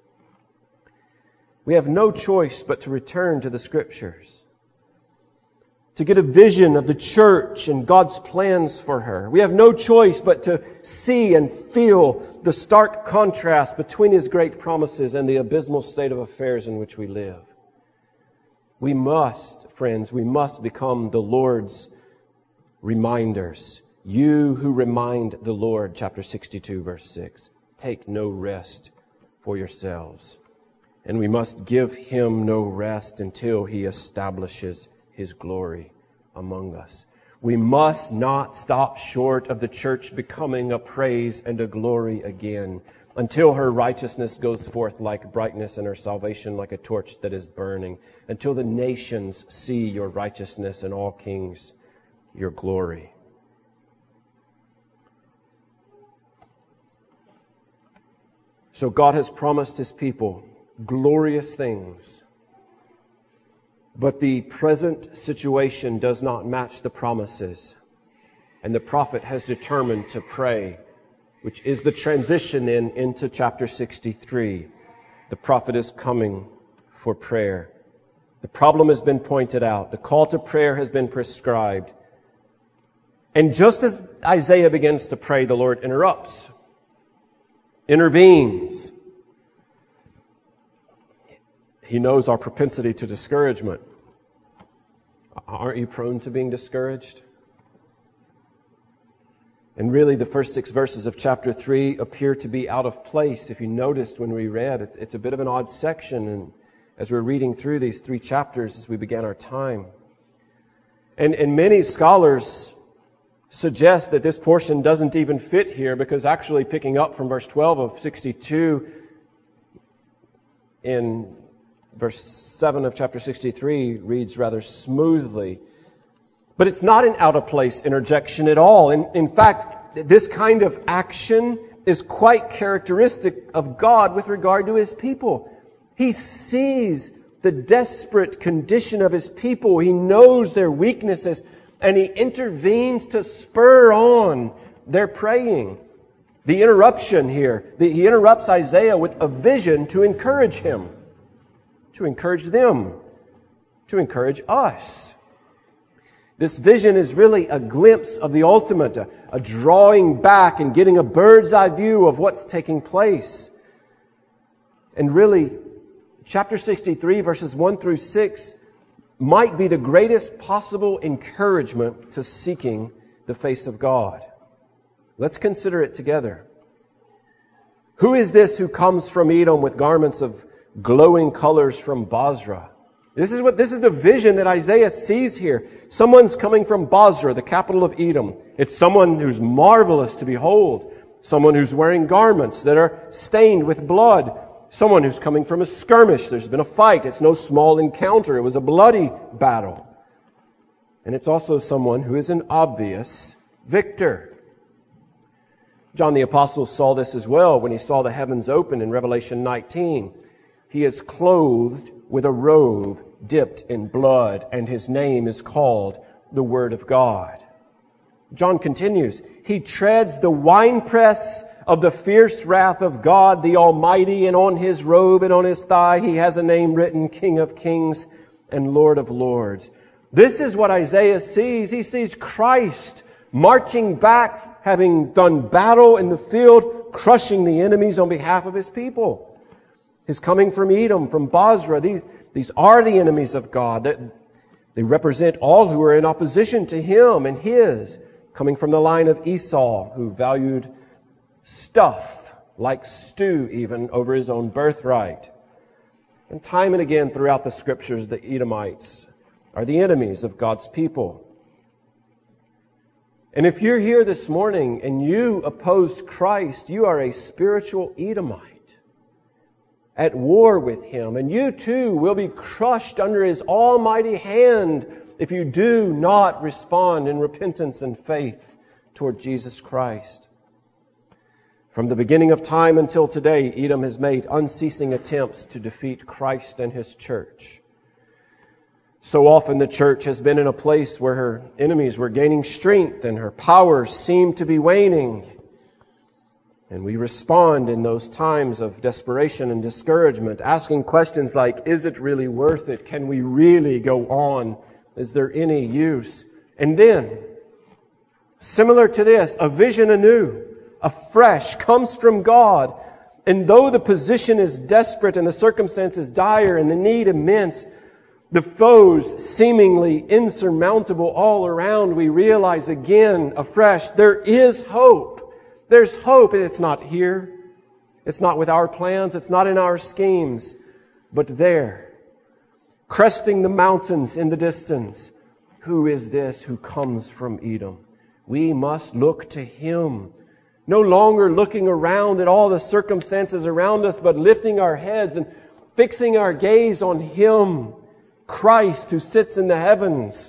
Speaker 1: We have no choice but to return to the Scriptures, to get a vision of the church and God's plans for her. We have no choice but to see and feel the stark contrast between His great promises and the abysmal state of affairs in which we live. We must, friends, we must become the Lord's reminders. You who remind the Lord, chapter sixty-two, verse six, take no rest for yourselves. And we must give Him no rest until He establishes His glory among us. We must not stop short of the church becoming a praise and a glory again until her righteousness goes forth like brightness and her salvation like a torch that is burning, until the nations see your righteousness and all kings your glory. So God has promised His people glorious things. But the present situation does not match the promises. And the prophet has determined to pray, which is the transition in into chapter sixty-three. The prophet is coming for prayer. The problem has been pointed out. The call to prayer has been prescribed. And just as Isaiah begins to pray, the Lord interrupts, intervenes. He knows our propensity to discouragement. Aren't you prone to being discouraged? And really, the first six verses of chapter three appear to be out of place. If you noticed when we read, it's a bit of an odd section. And as we're reading through these three chapters as we began our time. And, and many scholars suggest that this portion doesn't even fit here, because actually picking up from verse twelve of sixty-two in verse seven of chapter sixty-three reads rather smoothly. But it's not an out-of-place interjection at all. In, in fact, this kind of action is quite characteristic of God with regard to His people. He sees the desperate condition of His people. He knows their weaknesses, and He intervenes to spur on their praying. The interruption here, the, He interrupts Isaiah with a vision to encourage him, to encourage them, to encourage us. This vision is really a glimpse of the ultimate, a, a drawing back and getting a bird's eye view of what's taking place. And really, chapter sixty-three, verses one through six, might be the greatest possible encouragement to seeking the face of God. Let's consider it together. Who is this who comes from Edom with garments of glowing colors from Bozrah? This is what, this is the vision that Isaiah sees here. Someone's coming from Bozrah, the capital of Edom. It's someone who's marvelous to behold. Someone who's wearing garments that are stained with blood. Someone who's coming from a skirmish. There's been a fight. It's no small encounter. It was a bloody battle. And it's also someone who is an obvious victor. John the Apostle saw this as well when he saw the heavens open in Revelation nineteen. He is clothed with a robe dipped in blood, and His name is called the Word of God. John continues, He treads the winepress of the fierce wrath of God the Almighty, and on His robe and on His thigh He has a name written, King of Kings and Lord of Lords. This is what Isaiah sees. He sees Christ marching back, having done battle in the field, crushing the enemies on behalf of His people. His coming from Edom, from Bozrah, these, these are the enemies of God. They, they represent all who are in opposition to Him and His, coming from the line of Esau, who valued stuff, like stew even, over his own birthright. And time and again throughout the Scriptures, the Edomites are the enemies of God's people. And if you're here this morning and you oppose Christ, you are a spiritual Edomite, at war with Him, and you too will be crushed under His almighty hand if you do not respond in repentance and faith toward Jesus Christ. From the beginning of time until today, Edom has made unceasing attempts to defeat Christ and His church. So often the church has been in a place where her enemies were gaining strength and her powers seemed to be waning. And we respond in those times of desperation and discouragement, asking questions like, is it really worth it? Can we really go on? Is there any use? And then, similar to this, a vision anew, afresh, comes from God. And though the position is desperate and the circumstances dire and the need immense, the foes seemingly insurmountable all around, we realize again, afresh, there is hope. There's hope. It's not here. It's not with our plans. It's not in our schemes. But there, cresting the mountains in the distance, who is this who comes from Edom? We must look to Him. No longer looking around at all the circumstances around us, but lifting our heads and fixing our gaze on Him, Christ who sits in the heavens.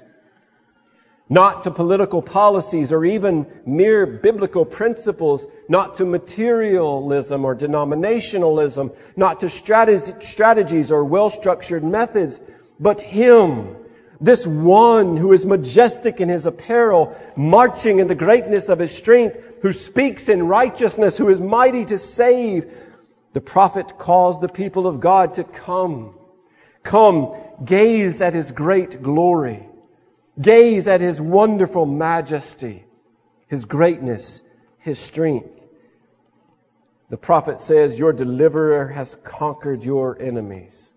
Speaker 1: Not to political policies or even mere biblical principles, not to materialism or denominationalism, not to strategies or well-structured methods, but Him, this one who is majestic in His apparel, marching in the greatness of His strength, who speaks in righteousness, who is mighty to save. The prophet calls the people of God to come. Come, gaze at His great glory. Gaze at His wonderful majesty, His greatness, His strength. The prophet says, your deliverer has conquered your enemies.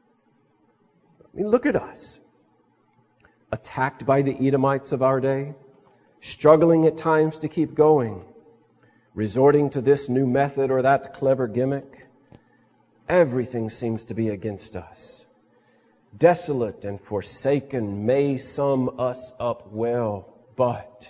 Speaker 1: I mean, look at us. Attacked by the Edomites of our day, struggling at times to keep going, resorting to this new method or that clever gimmick. Everything seems to be against us. Desolate and forsaken may sum us up well, but,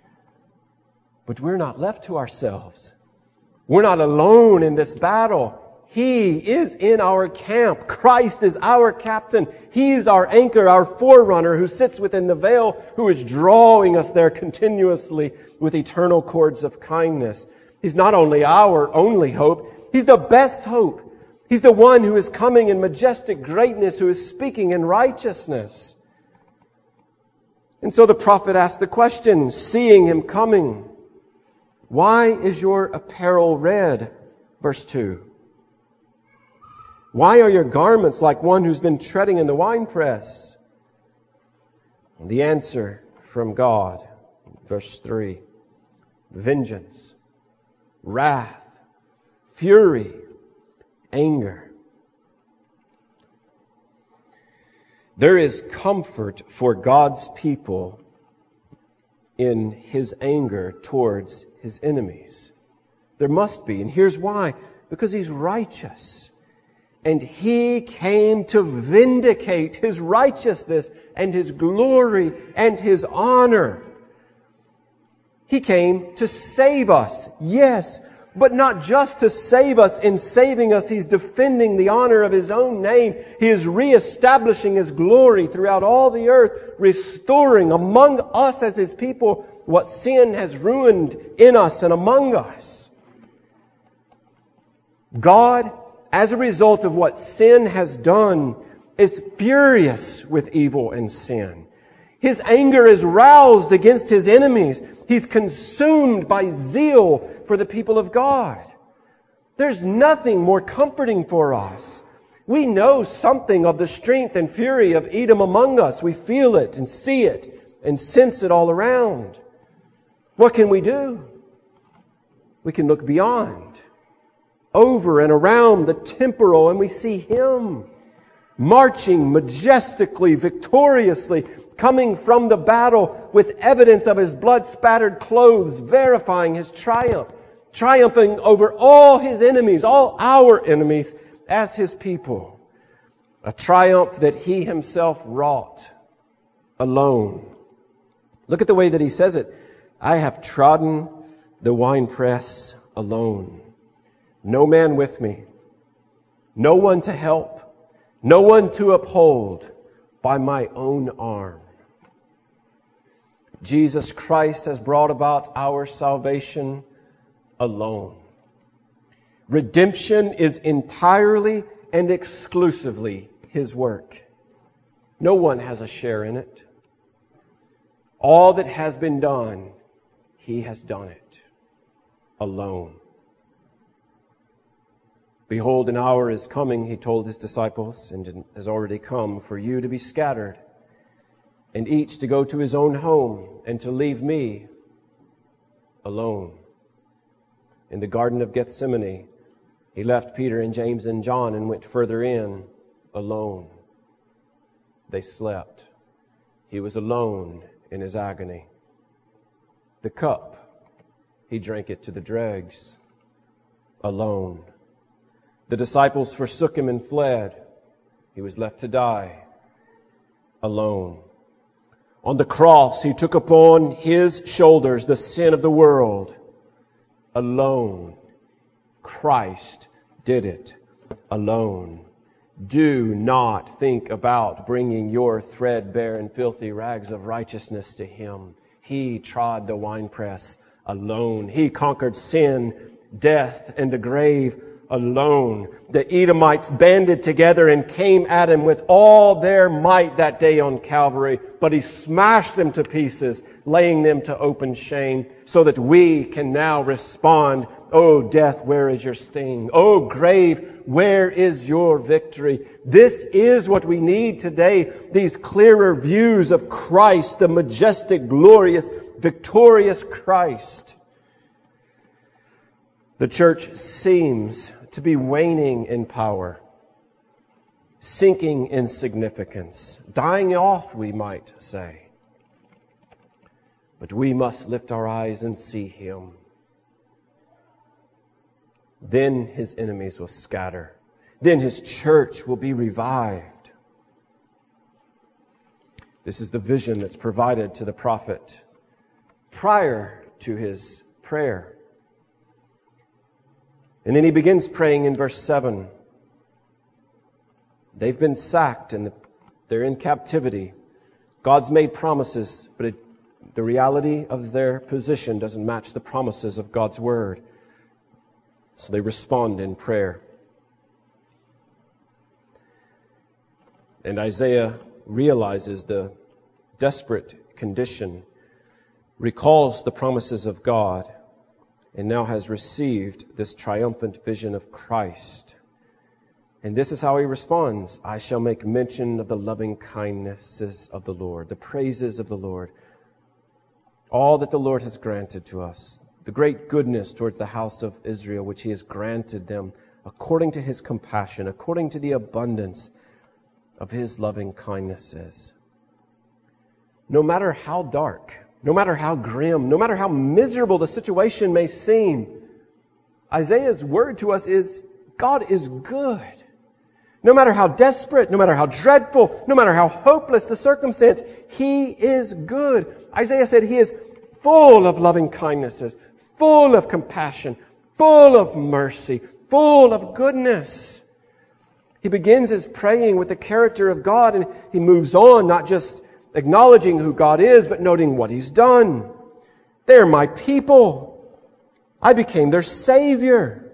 Speaker 1: but we're not left to ourselves. We're not alone in this battle. He is in our camp. Christ is our captain. He is our anchor, our forerunner who sits within the veil, who is drawing us there continuously with eternal cords of kindness. He's not only our only hope, He's the best hope. He's the one who is coming in majestic greatness, who is speaking in righteousness. And so the prophet asked the question, seeing Him coming, why is your apparel red? Verse two. Why are your garments like one who's been treading in the winepress? And the answer from God, verse three. Vengeance, wrath, fury, anger. There is comfort for God's people in His anger towards His enemies. There must be. And here's why. Because He's righteous. And He came to vindicate His righteousness and His glory and His honor. He came to save us. Yes. But not just to save us. In saving us, He's defending the honor of His own name. He is reestablishing His glory throughout all the earth, restoring among us as His people what sin has ruined in us and among us. God, as a result of what sin has done, is furious with evil and sin. His anger is roused against His enemies. He's consumed by zeal for the people of God. There's nothing more comforting for us. We know something of the strength and fury of Edom among us. We feel it and see it and sense it all around. What can we do? We can look beyond, over and around the temporal, and we see Him marching majestically, victoriously, coming from the battle with evidence of His blood-spattered clothes, verifying His triumph, triumphing over all His enemies, all our enemies, as His people. A triumph that He Himself wrought alone. Look at the way that He says it. I have trodden the winepress alone. No man with me. No one to help. No one to uphold by my own arm. Jesus Christ has brought about our salvation alone. Redemption is entirely and exclusively His work. No one has a share in it. All that has been done, He has done it alone. Behold, an hour is coming, He told His disciples, and has already come, for you to be scattered, and each to go to his own home, and to leave me alone. In the Garden of Gethsemane, He left Peter and James and John and went further in alone. They slept. He was alone in His agony. The cup, He drank it to the dregs, alone. The disciples forsook Him and fled. He was left to die, alone. On the cross, He took upon His shoulders the sin of the world, alone. Christ did it alone. Do not think about bringing your threadbare and filthy rags of righteousness to Him. He trod the winepress alone. He conquered sin, death, and the grave alone. The Edomites banded together and came at Him with all their might that day on Calvary, but He smashed them to pieces, laying them to open shame, so that we can now respond, "O death, where is your sting? O grave, where is your victory?" This is what we need today, these clearer views of Christ, the majestic, glorious, victorious Christ. The church seems to be waning in power, sinking in significance, dying off, we might say. But we must lift our eyes and see Him. Then His enemies will scatter. Then His church will be revived. This is the vision that's provided to the prophet prior to his prayer. And then he begins praying in verse seven. They've been sacked and they're in captivity. God's made promises, but it, the reality of their position doesn't match the promises of God's Word. So they respond in prayer. And Isaiah realizes the desperate condition, recalls the promises of God, and now has received this triumphant vision of Christ. And this is how he responds: I shall make mention of the loving kindnesses of the Lord, the praises of the Lord, all that the Lord has granted to us, the great goodness towards the house of Israel, which He has granted them according to His compassion, according to the abundance of His loving kindnesses. No matter how dark, no matter how grim, no matter how miserable the situation may seem, Isaiah's word to us is, God is good. No matter how desperate, no matter how dreadful, no matter how hopeless the circumstance, He is good. Isaiah said He is full of loving kindnesses, full of compassion, full of mercy, full of goodness. He begins his praying with the character of God, and he moves on, not just acknowledging who God is, but noting what He's done. They're my people. I became their Savior.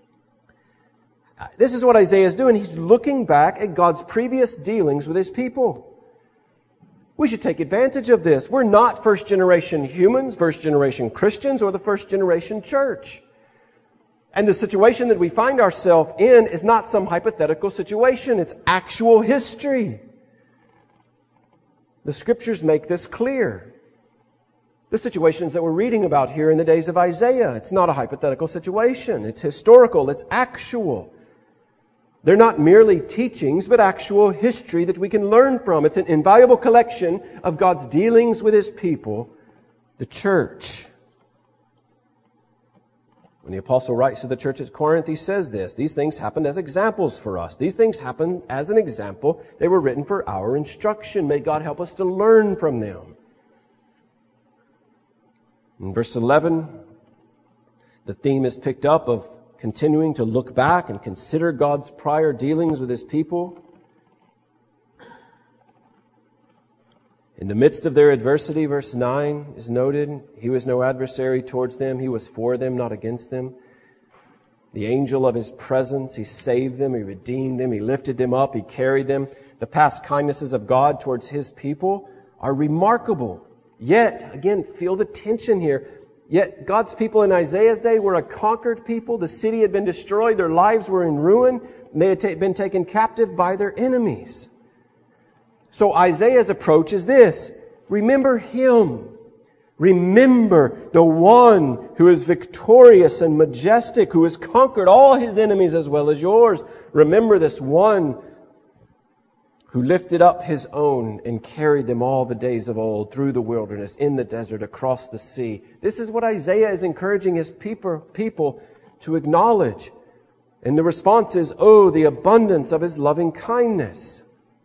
Speaker 1: This is what Isaiah is doing. He's looking back at God's previous dealings with His people. We should take advantage of this. We're not first-generation humans, first-generation Christians, or the first-generation church. And the situation that we find ourselves in is not some hypothetical situation. It's actual history. The Scriptures make this clear. The situations that we're reading about here in the days of Isaiah, it's not a hypothetical situation. It's historical. It's actual. They're not merely teachings, but actual history that we can learn from. It's an invaluable collection of God's dealings with His people, the church. When the apostle writes to the church at Corinth, he says this: these things happened as examples for us. These things happened as an example. They were written for our instruction. May God help us to learn from them. In verse eleven, the theme is picked up of continuing to look back and consider God's prior dealings with His people. In the midst of their adversity, verse nine is noted, He was no adversary towards them. He was for them, not against them. The angel of His presence, He saved them, He redeemed them, He lifted them up, He carried them. The past kindnesses of God towards His people are remarkable. Yet, again, feel the tension here. Yet God's people in Isaiah's day were a conquered people. The city had been destroyed. Their lives were in ruin. And they had ta- been taken captive by their enemies. So Isaiah's approach is this. Remember Him. Remember the one who is victorious and majestic, who has conquered all His enemies as well as yours. Remember this one who lifted up His own and carried them all the days of old through the wilderness, in the desert, across the sea. This is what Isaiah is encouraging his people, people to acknowledge. And the response is, oh, the abundance of His loving kindness.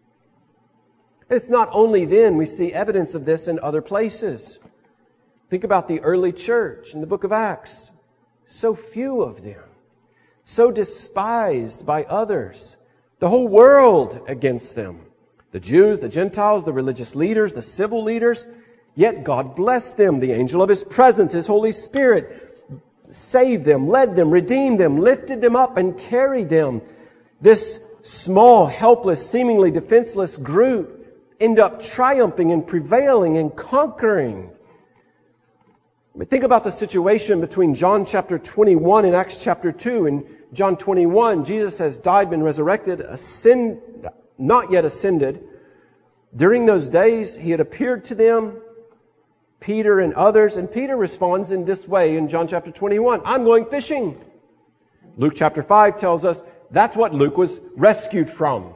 Speaker 1: It's not only then, we see evidence of this in other places. Think about the early church in the book of Acts. So few of them. So despised by others. The whole world against them. The Jews, the Gentiles, the religious leaders, the civil leaders. Yet God blessed them. The angel of His presence, His Holy Spirit, saved them, led them, redeemed them, lifted them up, and carried them. This small, helpless, seemingly defenseless group end up triumphing and prevailing and conquering. But think about the situation between John chapter twenty-one and Acts chapter two. In John twenty-one, Jesus has died, been resurrected, ascend, not yet ascended. During those days, He had appeared to them, Peter and others, and Peter responds in this way in John chapter twenty-one, I'm going fishing. Luke chapter five tells us that's what Luke was rescued from.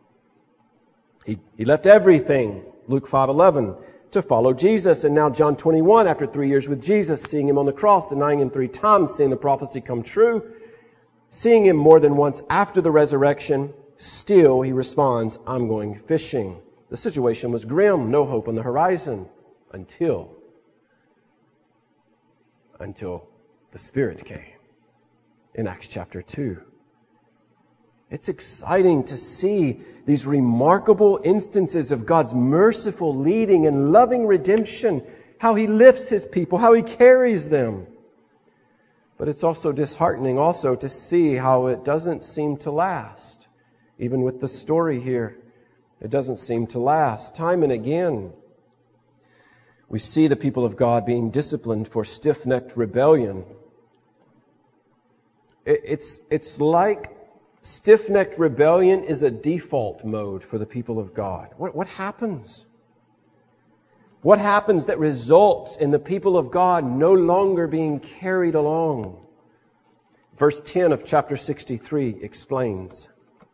Speaker 1: He, he left everything, Luke five eleven, to follow Jesus. And now John twenty-one, after three years with Jesus, seeing Him on the cross, denying Him three times, seeing the prophecy come true, seeing Him more than once after the resurrection, still He responds, I'm going fishing. The situation was grim, no hope on the horizon, until, until the Spirit came in Acts chapter two. It's exciting to see these remarkable instances of God's merciful leading and loving redemption, how He lifts His people, how He carries them. But it's also disheartening also to see how it doesn't seem to last. Even with the story here, it doesn't seem to last. Time and again, we see the people of God being disciplined for stiff-necked rebellion. It's, it's like stiff-necked rebellion is a default mode for the people of God. What, what happens? What happens that results in the people of God no longer being carried along? Verse ten of chapter sixty-three explains.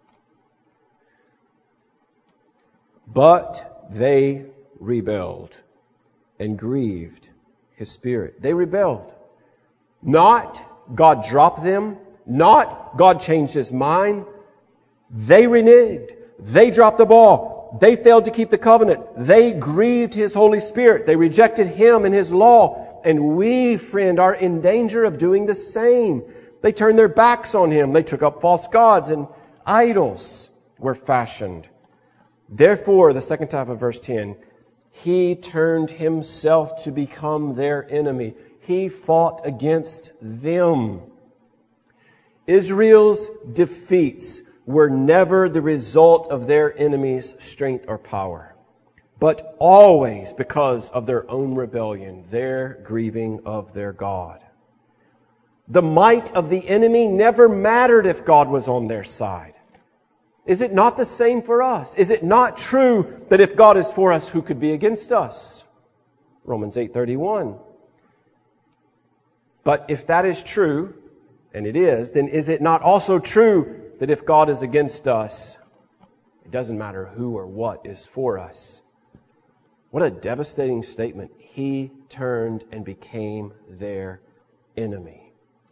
Speaker 1: But they rebelled and grieved His Spirit. They rebelled. Not God dropped them. Not God changed His mind. They reneged. They dropped the ball. They failed to keep the covenant. They grieved His Holy Spirit. They rejected Him and His law. And we, friend, are in danger of doing the same. They turned their backs on Him. They took up false gods, and idols were fashioned. Therefore, the second half of verse ten, He turned Himself to become their enemy. He fought against them. Israel's defeats were never the result of their enemies' strength or power, but always because of their own rebellion, their grieving of their God. The might of the enemy never mattered if God was on their side. Is it not the same for us? Is it not true that if God is for us, who could be against us? Romans eight thirty-one. But if that is true, and it is, then is it not also true that if God is against us, it doesn't matter who or what is for us? What a devastating statement. He turned and became their enemy.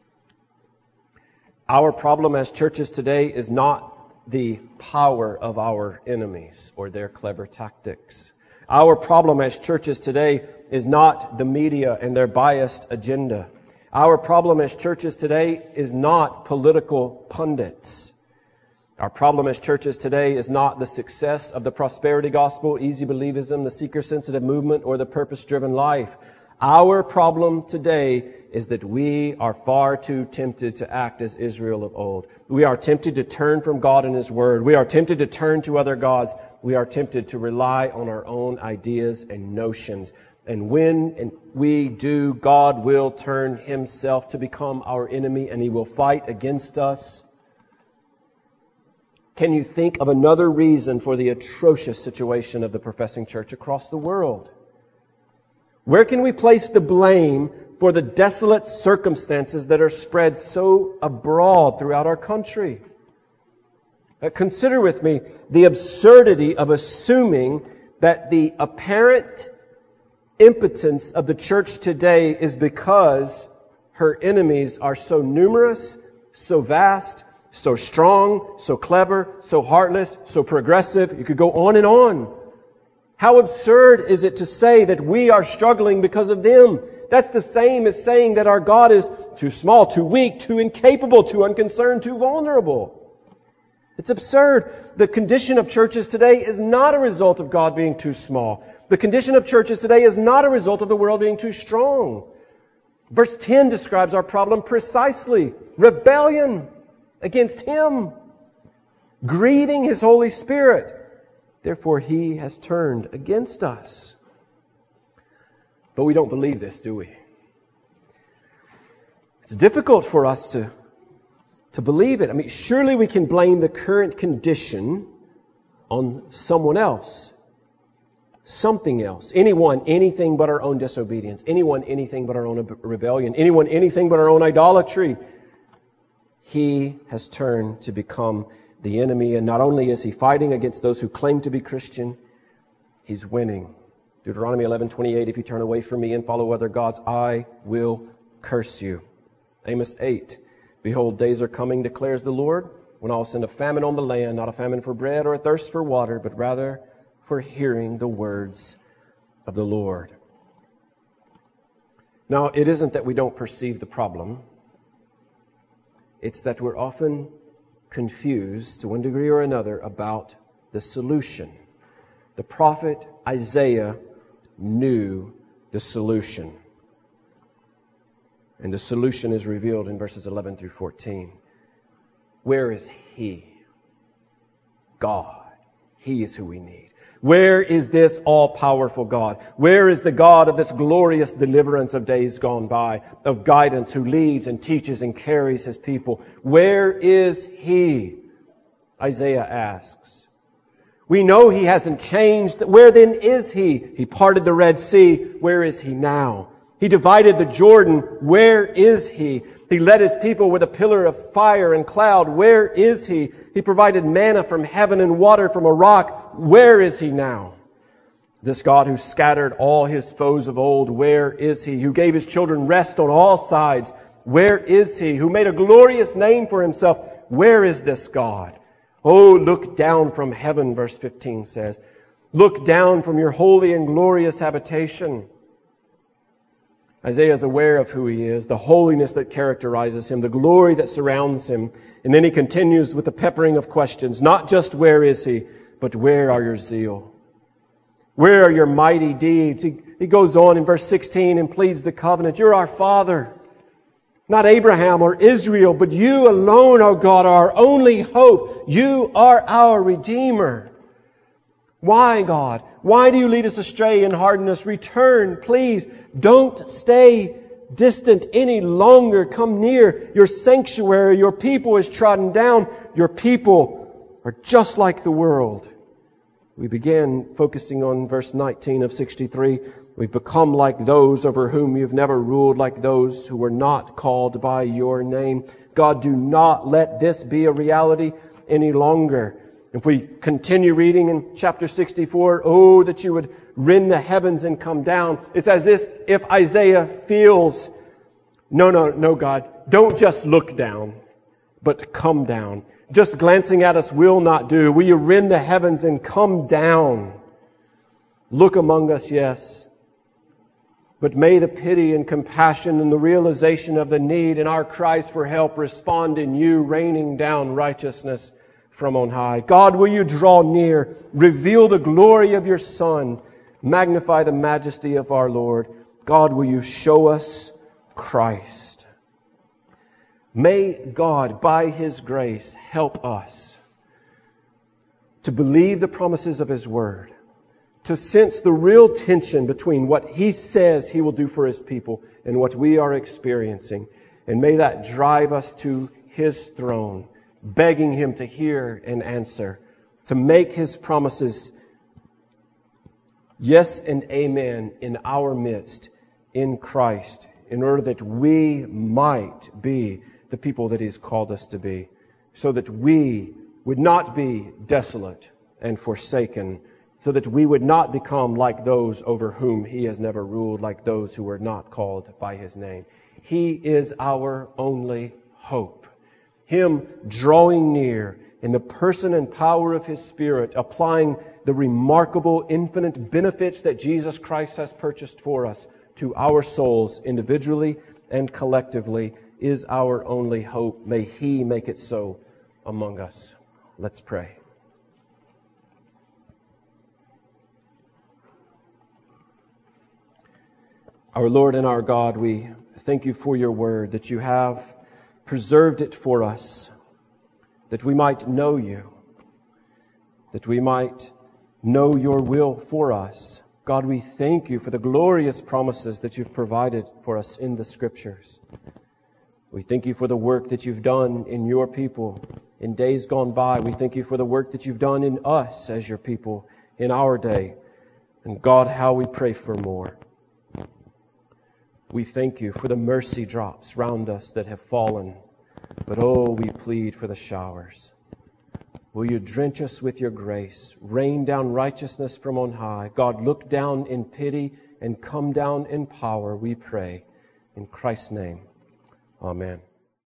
Speaker 1: Our problem as churches today is not the power of our enemies or their clever tactics. Our problem as churches today is not the media and their biased agenda. Our problem as churches today is not political pundits. Our problem as churches today is not the success of the prosperity gospel, easy believism, the seeker-sensitive movement, or the purpose-driven life. Our problem today is that we are far too tempted to act as Israel of old. We are tempted to turn from God and His Word. We are tempted to turn to other gods. We are tempted to rely on our own ideas and notions. And when we do, God will turn Himself to become our enemy, and He will fight against us. Can you think of another reason for the atrocious situation of the professing church across the world? Where can we place the blame for the desolate circumstances that are spread so abroad throughout our country? Uh, consider with me the absurdity of assuming that the apparent impotence of the church today is because her enemies are so numerous, so vast, so strong, so clever, so heartless, so progressive. You could go on and on. How absurd is it to say that we are struggling because of them? That's the same as saying that our God is too small, too weak, too incapable, too unconcerned, too vulnerable. It's absurd. The condition of churches today is not a result of God being too small. The condition of churches today is not a result of the world being too strong. Verse ten describes our problem precisely. Rebellion against Him. Grieving His Holy Spirit. Therefore, He has turned against us. But we don't believe this, do we? It's difficult for us to, to believe it. I mean, surely we can blame the current condition on someone else. Something else. Anyone, anything but our own disobedience. Anyone, anything but our own rebellion. Anyone, anything but our own idolatry. He has turned to become the enemy, and not only is He fighting against those who claim to be Christian, He's winning. Deuteronomy eleven twenty-eight, if you turn away from me and follow other gods, I will curse you. Amos eight, behold, days are coming, declares the Lord, when I will send a famine on the land, not a famine for bread or a thirst for water, but rather for hearing the words of the Lord. Now, it isn't that we don't perceive the problem. It's that we're often confused to one degree or another about the solution. The prophet Isaiah knew the solution. And the solution is revealed in verses eleven through fourteen. Where is He? God. He is who we need. Where is this all-powerful God? Where is the God of this glorious deliverance of days gone by, of guidance, who leads and teaches and carries His people? Where is He? Isaiah asks. We know He hasn't changed. Where then is He? He parted the Red Sea. Where is He now? He divided the Jordan. Where is He? He led His people with a pillar of fire and cloud. Where is He? He provided manna from heaven and water from a rock. Where is He now? This God who scattered all His foes of old, where is He? Who gave His children rest on all sides, where is He? Who made a glorious name for Himself, where is this God? Oh, look down from heaven, verse fifteen says. Look down from your holy and glorious habitation. Isaiah is aware of who He is, the holiness that characterizes Him, the glory that surrounds Him. And then he continues with a peppering of questions. Not just where is He, but where are your zeal? Where are your mighty deeds? He, he goes on in verse sixteen and pleads the covenant. You're our Father. Not Abraham or Israel, but You alone, O God, are our only hope. You are our Redeemer. Why, God? Why do You lead us astray and harden us? Return, please. Don't stay distant any longer. Come near. Your sanctuary, Your people is trodden down. Your people are just like the world. We began focusing on verse nineteen of sixty-three. We've become like those over whom You've never ruled, like those who were not called by Your name. God, do not let this be a reality any longer. If we continue reading in chapter sixty-four, oh, that You would rend the heavens and come down. It's as if, if Isaiah feels, no, no, no, God, don't just look down, but come down. Just glancing at us will not do. Will You rend the heavens and come down? Look among us, yes. But may the pity and compassion and the realization of the need and our cries for help respond in You raining down righteousness from on high. God, will You draw near, reveal the glory of Your Son, magnify the majesty of our Lord. God, will you show us Christ? May God, by His grace, help us to believe the promises of His Word, to sense the real tension between what He says He will do for His people and what we are experiencing. And may that drive us to His throne, begging Him to hear and answer, to make His promises yes and amen in our midst in Christ, in order that we might be the people that He's called us to be, so that we would not be desolate and forsaken, so that we would not become like those over whom He has never ruled, like those who were not called by His name. He is our only hope. Him drawing near in the person and power of His Spirit, applying the remarkable infinite benefits that Jesus Christ has purchased for us to our souls individually and collectively, is our only hope. May He make it so among us. Let's pray. Our Lord and our God, we thank You for Your Word, that You have preserved it for us, that we might know You, that we might know Your will for us. God, we thank You for the glorious promises that You've provided for us in the Scriptures. We thank You for the work that You've done in Your people in days gone by. We thank You for the work that You've done in us as Your people in our day. And God, how we pray for more. We thank You for the mercy drops round us that have fallen. But oh, we plead for the showers. Will You drench us with Your grace, rain down righteousness from on high. God, look down in pity and come down in power, we pray. In Christ's name, amen.